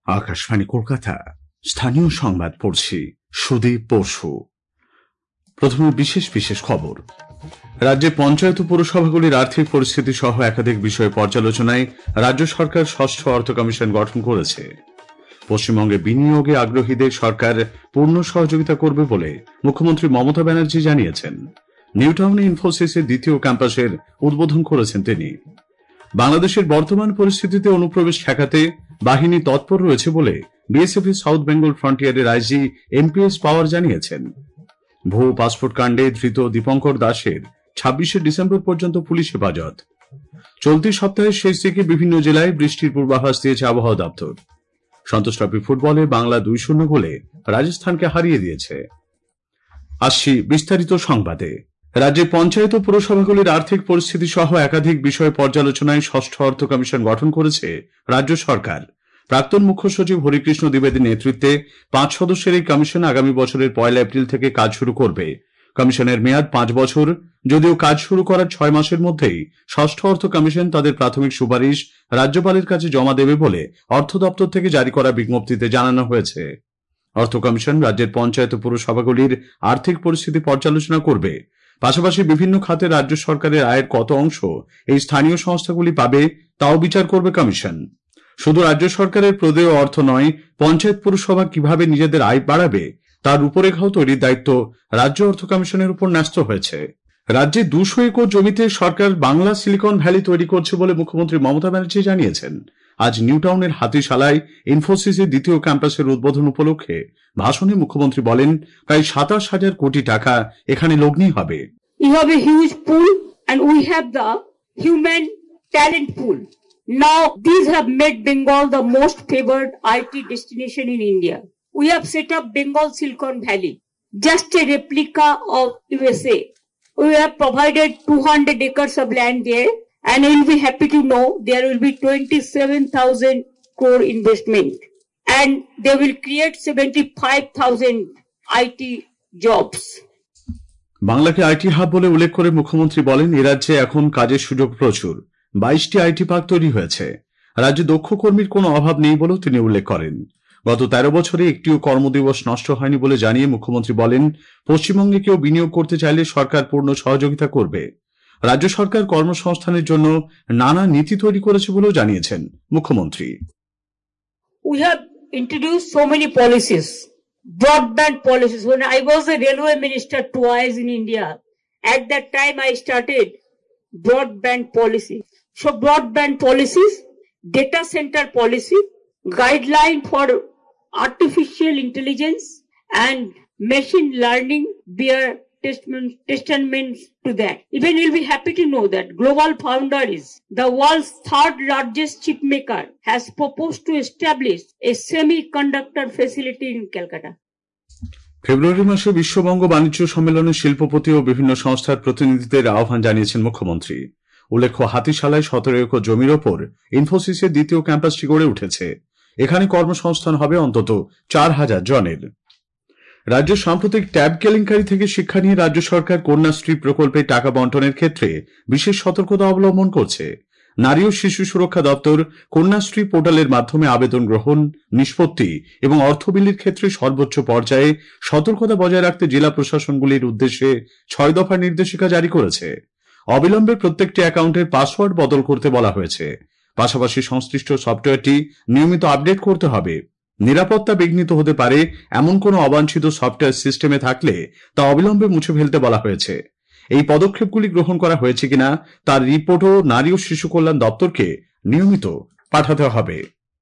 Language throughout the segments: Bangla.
আকাশবাণী কলকাতা, স্থানীয় সংবাদ পড়ছি সুদীপ বসু। প্রথমে বিশেষ বিশেষ খবর। রাজ্যে পঞ্চায়েত ও পৌরসভাগুলির আর্থিক পরিস্থিতি সহ একাধিক বিষয়ে পর্যালোচনায় রাজ্য সরকার ষষ্ঠ অর্থ কমিশন গঠন করেছে। পশ্চিমবঙ্গে বিনিয়োগে আগ্রহীদের সরকার পূর্ণ সহযোগিতা করবে বলে মুখ্যমন্ত্রী মমতা ব্যানার্জি জানিয়েছেন। নিউটাউনে ইনফোসিসের দ্বিতীয় ক্যাম্পাসের উদ্বোধন করেছেন তিনি। বাংলাদেশের বর্তমান পরিস্থিতিতে অনুপ্রবেশ ঠেকাতে বাহিনী তৎপর রয়েছে বলে বিএসএফ এর সাউথ বেঙ্গল ফ্রন্টিয়ারের আইজি এমপিএস পাওয়ার জানিয়েছেন। ভুয়ো পাসপোর্ট কাণ্ডে ধৃত দীপঙ্কর দাসের 26শে ডিসেম্বর পর্যন্ত পুলিশ হেফাজত। চলতি সপ্তাহের শেষ দিকে বিভিন্ন জেলায় বৃষ্টির পূর্বাভাস দিয়েছে আবহাওয়া দপ্তর। সন্তোষ ট্রফি ফুটবলে বাংলা 2-0 গোলে রাজস্থানকে হারিয়ে দিয়েছে। আসছি বিস্তারিত সংবাদে। রাজ্যে পঞ্চায়েত ও পৌরসভাগুলির আর্থিক পরিস্থিতি সহ একাধিক বিষয়ে পর্যালোচনায় ষষ্ঠ অর্থ কমিশন গঠন করেছে রাজ্য সরকার। প্রাক্তন মুখ্য সচিব হরিকৃষ্ণ দ্বিবেদীর নেতৃত্বে 5 সদস্যের এই কমিশন আগামী বছরের 1 এপ্রিল থেকে কাজ শুরু করবে। কমিশনের মেয়াদ 5 বছর, যদিও কাজ শুরু করার 6 মাসের মধ্যেই ষষ্ঠ অর্থ কমিশন তাদের প্রাথমিক সুপারিশ রাজ্যপালের কাছে জমা দেবে বলে অর্থ দপ্তর থেকে জারি করা বিজ্ঞপ্তিতে জানানো হয়েছে। অর্থ কমিশন রাজ্যের পঞ্চায়েত ও পৌরসভাগুলির আর্থিক পরিস্থিতি পর্যালোচনা করবে। পাশাপাশি বিভিন্ন খাতে রাজ্য সরকারের আয়ের কত অংশ এই স্থানীয় সংস্থাগুলি পাবে তাও বিচার করবে কমিশন। শুধু রাজ্য সরকারের প্রদেয় অর্থ নয়, পঞ্চায়েত পৌরসভা কিভাবে নিজেদের আয় বাড়াবে তার রূপরেখাও তৈরির দায়িত্ব রাজ্য অর্থ কমিশনের উপর ন্যস্ত হয়েছে। রাজ্যে 200 একর জমিতে সরকার বাংলা সিলিকন ভ্যালি তৈরি করছে বলে মুখ্যমন্ত্রী মমতা ব্যানার্জি জানিয়েছেন। আজ নিউটাউনের হাতিশালায় ইনফোসিসের দ্বিতীয় ক্যাম্পাসের উদ্বোধন উপলক্ষে ভাষণে মুখ্যমন্ত্রী বলেন, প্রায় 27,000 কোটি টাকা এখানে লগ্নি হবে। You have a huge pool and we have the human talent pool. Now these have made Bengal the most favored IT destination in India. We have set up Bengal Silicon Valley, just a replica of USA. We have provided 200 acres of land there, and you'll be happy to know there will be 27,000 crore investment, and they will create 75,000 IT jobs. বাংলাকে আইটি হাব বলে উল্লেখ করে মুখ্যমন্ত্রী বলেন, এ রাজ্যে এখন কাজের সুযোগ প্রচুর। 22টি আইটি পার্ক তৈরি হয়েছে। রাজ্যে দক্ষ কর্মীর কোনো অভাব নেই বলেও তিনি উল্লেখ করেন। গত 13 বছরে একটিও কর্মদিবস নষ্ট হয়নি বলে জানিয়ে মুখ্যমন্ত্রী বলেন, পশ্চিমবঙ্গে কেউ বিনিয়োগ করতে চাইলে সরকার পূর্ণ সহযোগিতা করবে। রাজ্য সরকার কর্মসংস্থানের জন্য নানা নীতি তৈরি করেছে বলেও জানিয়েছেন মুখ্যমন্ত্রী। We have introduced so many policies, broadband policies. When I was a railway minister twice in India, at that time I started broadband policy. So broadband policies, data center policy, guideline for artificial intelligence and machine learning bear testaments to that. Even you'll be happy to know that Global Foundries, the world's third largest chip maker, has proposed to establish a semiconductor facility in Calcutta. ফেব্রুয়ারি মাসে বিশ্ববঙ্গ বাণিজ্য সম্মেলনে শিল্পপতি ও বিভিন্ন সংস্থার প্রতিনিধিদের আহ্বান জানিয়েছেন মুখ্যমন্ত্রী। উল্লেখ্য, হাতিশালায় 17 একর জমির ওপর ইনফোসিসের দ্বিতীয় ক্যাম্পাসটি গড়ে উঠেছে। এখানে কর্মসংস্থান হবে অন্তত 4,000 জনের। রাজ্যের সাম্প্রতিক ট্যাব কেলেঙ্কারি থেকে শিক্ষা নিয়ে রাজ্য সরকার কন্যাশ্রী প্রকল্পে টাকা বন্টনের ক্ষেত্রে বিশেষ সতর্কতা অবলম্বন করছে। নারী ও শিশু সুরক্ষা দপ্তর কন্যাশ্রী পোর্টালের মাধ্যমে আবেদন গ্রহণ, নিষ্পত্তি এবং অর্থ বিলির ক্ষেত্রে সর্বোচ্চ পর্যায়ে সতর্কতা বজায় রাখতে জেলা প্রশাসনগুলির উদ্দেশ্যে 6 দফার নির্দেশিকা জারি করেছে। অবিলম্বে প্রত্যেকটি অ্যাকাউন্টের পাসওয়ার্ড বদল করতে বলা হয়েছে। পাশাপাশি সংশ্লিষ্ট সফটওয়্যারটি নিয়মিত আপডেট করতে হবে। নিরাপত্তা বিঘ্নিত হতে পারে এমন কোনো অবাঞ্ছিত সফটওয়্যার সিস্টেমে থাকলে তা অবিলম্বে মুছে ফেলতে বলা হয়েছে। এই পদক্ষেপগুলি গ্রহণ করা হয়েছে কিনা তার রিপোর্টও নারী ও শিশু কল্যাণ দপ্তরকে নিয়মিত পাঠাতে হবে।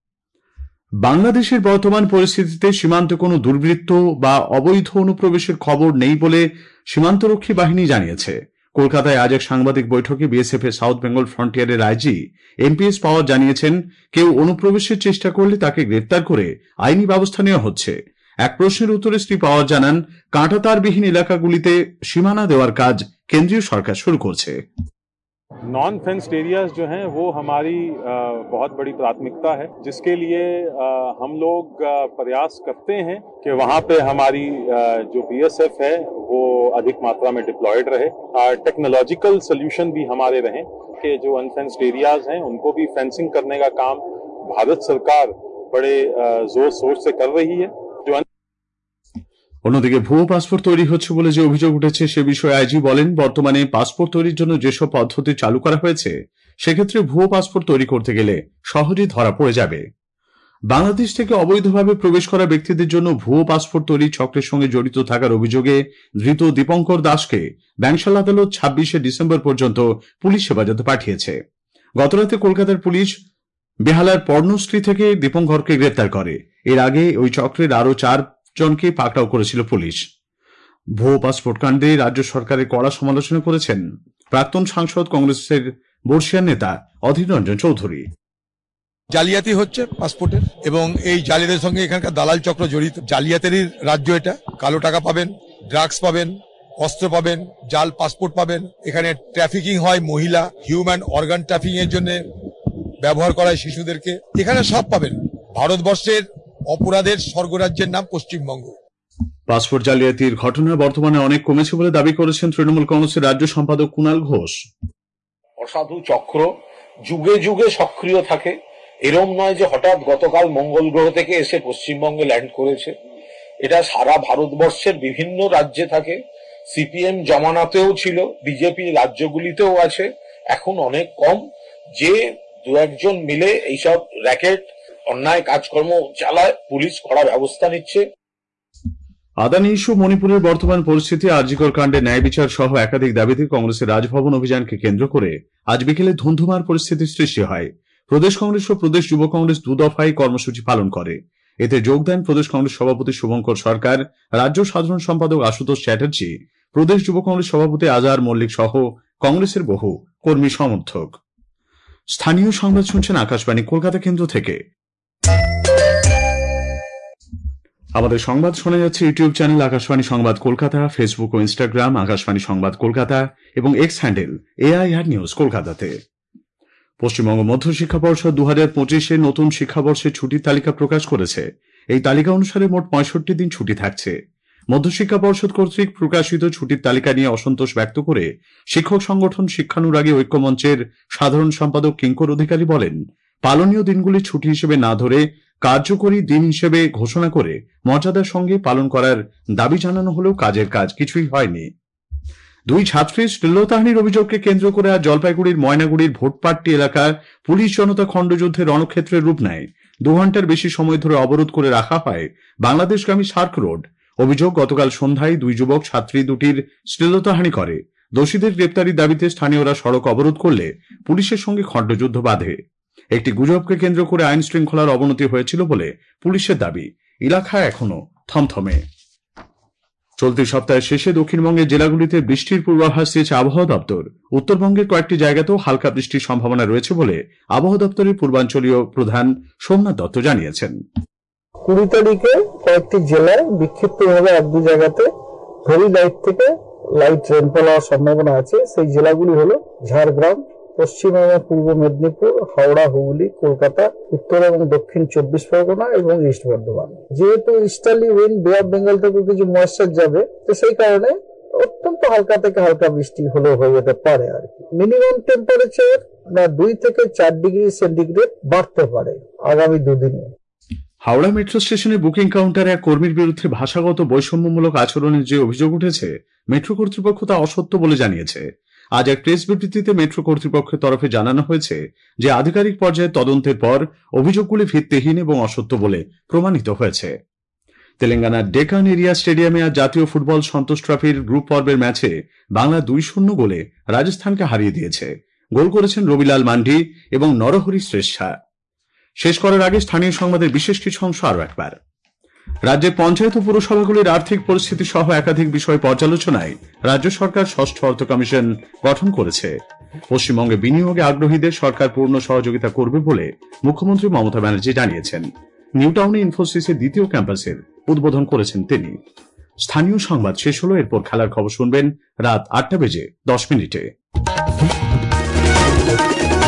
বাংলাদেশের বর্তমান পরিস্থিতিতে সীমান্তে কোনো দুর্বৃত্ত বা অবৈধ অনুপ্রবেশের খবর নেই বলে সীমান্তরক্ষী বাহিনী জানিয়েছে। কলকাতায় আজ এক সাংবাদিক বৈঠকে বিএসএফ এর সাউথ বেঙ্গল ফ্রন্টিয়ারের আইজি এমপিএস পাওয়ার জানিয়েছেন, কেউ অনুপ্রবেশের চেষ্টা করলে তাকে গ্রেপ্তার করে আইনি ব্যবস্থা নেওয়া হচ্ছে। এক প্রশ্নের উত্তরে শ্রী পাওয়ার জানান, কাঁটাতারবিহীন এলাকাগুলিতে সীমানা দেওয়ার কাজ কেন্দ্রীয় সরকার শুরু করছে। नॉन फेंस्ड एरियाज जो हैं वो हमारी बहुत बड़ी प्राथमिकता है, जिसके लिए हम लोग प्रयास करते हैं कि वहाँ पे हमारी जो बीएसएफ है वो अधिक मात्रा में डिप्लॉयड रहे। टेक्नोलॉजिकल सोल्यूशन भी हमारे रहें कि जो अनफेंस्ड एरियाज हैं उनको भी फेंसिंग करने का काम भारत सरकार बड़े जोर शोर से कर रही है। जो অন্যদিকে ভুয়ো পাসপোর্ট তৈরি হচ্ছে বলে যে অভিযোগ উঠেছে সে বিষয়ে আইজি বলেন, বর্তমানে পাসপোর্ট তৈরির জন্য যেসব পদ্ধতি চালু করা হয়েছে সেক্ষেত্রে ভুয়ো পাসপোর্ট তৈরি করতে গেলে সহজেই ধরা পড়ে যাবে। বাংলাদেশ থেকে অবৈধভাবে প্রবেশ করা ব্যক্তিদের জন্য ভুয়ো পাসপোর্ট তৈরি চক্রের সঙ্গে জড়িত থাকার অভিযোগে ধৃত দীপঙ্কর দাসকে ব্যাংশাল আদালত 26শে ডিসেম্বর পর্যন্ত পুলিশ হেফাজতে পাঠিয়েছে। গতরাতে কলকাতার পুলিশ বেহালার পর্ণশ্রী থেকে দীপঙ্করকে গ্রেপ্তার করে। এর আগে ওই চক্রের আরও 4 জনকে পাকড়াও করেছিল পুলিশ। ভুয়ো পাসপোর্ট কাণ্ডে রাজ্য সরকারের কড়া সমালোচনা করেছেন প্রাক্তন সাংসদ কংগ্রেসের বর্ষিয়ান নেতা অধীর রঞ্জন চৌধুরী। জালিয়াতি হচ্ছে পাসপোর্টের, এবং এই জালিয়াতির সঙ্গে এখানকার দালাল চক্র জড়িত। জালিয়াতির রাজ্য এটা। কালো টাকা পাবেন, ড্রাগস পাবেন, অস্ত্র পাবেন, জাল পাসপোর্ট পাবেন। এখানে ট্রাফিকিং হয়, মহিলা হিউম্যান অর্গান ট্রাফিকিং এর জন্য ব্যবহার করা হয় শিশুদেরকে। এখানে সব পাবেন। ভারতবর্ষের অপরাধের স্বর্গরাজ্যের নাম পশ্চিমবঙ্গ। পাসপোর্ট জালিয়াতির ঘটনা বর্তমানে অনেক কমেছে বলে দাবি করেছেন তৃণমূল কংগ্রেসের রাজ্য সম্পাদক কুণাল ঘোষ। অসাধু চক্র যুগে যুগে সক্রিয় থাকে। এরম নয় যে হঠাৎ গতকাল মঙ্গল গ্রহ থেকে এসে পশ্চিমবঙ্গে ল্যান্ড করেছে। এটা সারা ভারতবর্ষের বিভিন্ন রাজ্যে থাকে। সিপিএম জমানাতেও ছিল, বিজেপি রাজ্যগুলিতেও আছে। এখন অনেক কম, যে দু একজন মিলে এইসব র্যাকেট অন্যায় কাজকর্ম চালায়, পুলিশ কড়া ব্যবস্থা নিচ্ছে। আদানি ইস্যু, মণিপুরের বর্তমান পরিস্থিতি, আরজিকর কাণ্ডে ন্যায় বিচার সহ একাধিক দাবিতে কংগ্রেসের রাজভবন অভিযানকে কেন্দ্র করে আজ বিকেলে ধুন্ধুমার পরিস্থিতির সৃষ্টি হয়। প্রদেশ কংগ্রেস ও প্রদেশ যুব কংগ্রেস 2 দফায় কর্মসূচি পালন করে। এতে যোগ দেন প্রদেশ কংগ্রেস সভাপতি শুভঙ্কর সরকার, রাজ্য সাধারণ সম্পাদক আশুতোষ চ্যাটার্জি, প্রদেশ যুব কংগ্রেস সভাপতি আজহার মল্লিক সহ কংগ্রেসের বহু কর্মী সমর্থক। স্থানীয় সংবাদ শুনছেন আকাশবাণী কলকাতা কেন্দ্র থেকে। আমাদের সংবাদ শোনা যাচ্ছে YouTube channel Akashvani Sangbad Kolkata, Facebook ও ইনস্টাগ্রাম আকাশবাণী সংবাদ কলকাতা এবং এক্স হ্যান্ডেল AIR নিউজ কলকাতাতে। পশ্চিমবঙ্গ মধ্য শিক্ষা পর্ষদ 2025-এ নতুন শিক্ষাবর্ষের ছুটির তালিকা প্রকাশ করেছে। এই তালিকা অনুসারে মোট 65 দিন ছুটি থাকছে। মধ্যশিক্ষা পর্ষদ কর্তৃক প্রকাশিত ছুটির তালিকা নিয়ে অসন্তোষ ব্যক্ত করে শিক্ষক সংগঠন শিক্ষানুরাগী ঐক্যমঞ্চের সাধারণ সম্পাদক কিঙ্কর অধিকারী বলেন, পালনীয় দিনগুলি ছুটি হিসেবে না ধরে কার্যকরী দিন হিসেবে ঘোষণা করে মর্যাদার সঙ্গে পালন করার দাবি জানানো হলেও কাজের কাজ কিছুই হয়নি। 2 ছাত্রীর শ্লীলতাহানির অভিযোগকে কেন্দ্র করে আজ জলপাইগুড়ির ময়নাগুড়ির ভোটপাট্টি এলাকার পুলিশ জনতা খণ্ডযুদ্ধের রণক্ষেত্রের রূপ নেয়। 2 ঘন্টার বেশি সময় ধরে অবরোধ করে রাখা হয় বাংলাদেশগামী সার্ক রোড। অভিযোগ, গতকাল সন্ধ্যায় 2 যুবক ছাত্রী দুটির শ্লীলতাহানি করে। দোষীদের গ্রেপ্তারির দাবিতে স্থানীয়রা সড়ক অবরোধ করলে পুলিশের সঙ্গে খণ্ডযুদ্ধ বাধে। একটি গুজবকে কেন্দ্র করে আইন শৃঙ্খলার অবনতি হয়েছিল বলে পুলিশের দাবি। এলাকা এখনো থমথমে। চলতি সপ্তাহের শেষে দক্ষিণবঙ্গের জেলাগুলিতে বৃষ্টির পূর্বাভাস দিয়েছে আবহাওয়া দপ্তর। উত্তরবঙ্গের কয়েকটি জায়গাতেও হালকা বৃষ্টির সম্ভাবনা রয়েছে বলে আবহাওয়া দপ্তরের পূর্বাঞ্চলীয় প্রধান সোমনাথ দত্ত জানিয়েছেন। 20 তারিখে কয়েকটি জেলায় বিক্ষিপ্তভাবে 1-2 জায়গাতে ভেরি লাইট থেকে লাইট রেনফল হওয়ার সম্ভাবনা আছে। সেই জেলাগুলি হলো ঝাড়গ্রাম, পশ্চিম এবং পূর্ব মেদিনীপুর, হাওড়া, হুগলি, কলকাতা, উত্তর এবং দক্ষিণ 24 পরগনা এবং ইস্ট বর্ধমান। যেহেতু easterly wind bay of Bengal থেকে কিছু ময়েশ্চার যাবে, তো সেই কারণে অত্যন্ত হালকা থেকে হালকা বৃষ্টি হলেও হয়ে যেতে পারে। আর কি মিনিমাম টেম্পারেচার 2 থেকে 4 ডিগ্রি সেন্টিগ্রেড বাড়তে পারে আগামী 2 দিনে। হাওড়া মেট্রো স্টেশনে বুকিং কাউন্টারে এক কর্মীর বিরুদ্ধে ভাষাগত বৈষম্যমূলক আচরণের যে অভিযোগ উঠেছে, মেট্রো কর্তৃপক্ষ তা অসত্য বলে জানিয়েছে। আজ এক প্রেস বিবৃতিতে মেট্রো কর্তৃপক্ষের তরফে জানানো হয়েছে যে আধিকারিক পর্যায়ে তদন্তের পর অভিযোগগুলি ভিত্তিহীন এবং অসত্য বলে প্রমাণিত হয়েছে। তেলেঙ্গানার ডেকান এরিয়া স্টেডিয়ামে আজ জাতীয় ফুটবল সন্তোষ ট্রফির গ্রুপ পর্বের ম্যাচে বাংলা 2-0 গোলে রাজস্থানকে হারিয়ে দিয়েছে। গোল করেছেন রবিলাল মান্ডি এবং নরহরি শ্রেষ্ঠা। শেষ করার আগে স্থানীয় সংবাদের বিশেষ কিছু অংশ আরও একবার। রাজ্যের পঞ্চায়েত ও পুরসভাগুলির আর্থিক পরিস্থিতি সহ একাধিক বিষয় পর্যালোচনায় রাজ্য সরকার 6ষ্ঠ অর্থ কমিশন গঠন করেছে। পশ্চিমবঙ্গে বিনিয়োগে আগ্রহীদের সরকার পূর্ণ সহযোগিতা করবে বলে মুখ্যমন্ত্রী মমতা ব্যানার্জি জানিয়েছেন। নিউ টাউনে ইনফোসিসের 2য় ক্যাম্পাসের উদ্বোধন করেছেন তিনি। স্থানীয় সংবাদ শেষ হলো। এরপর খেলার খবর শুনবেন রাত 8টা বেজে 10 মিনিটে।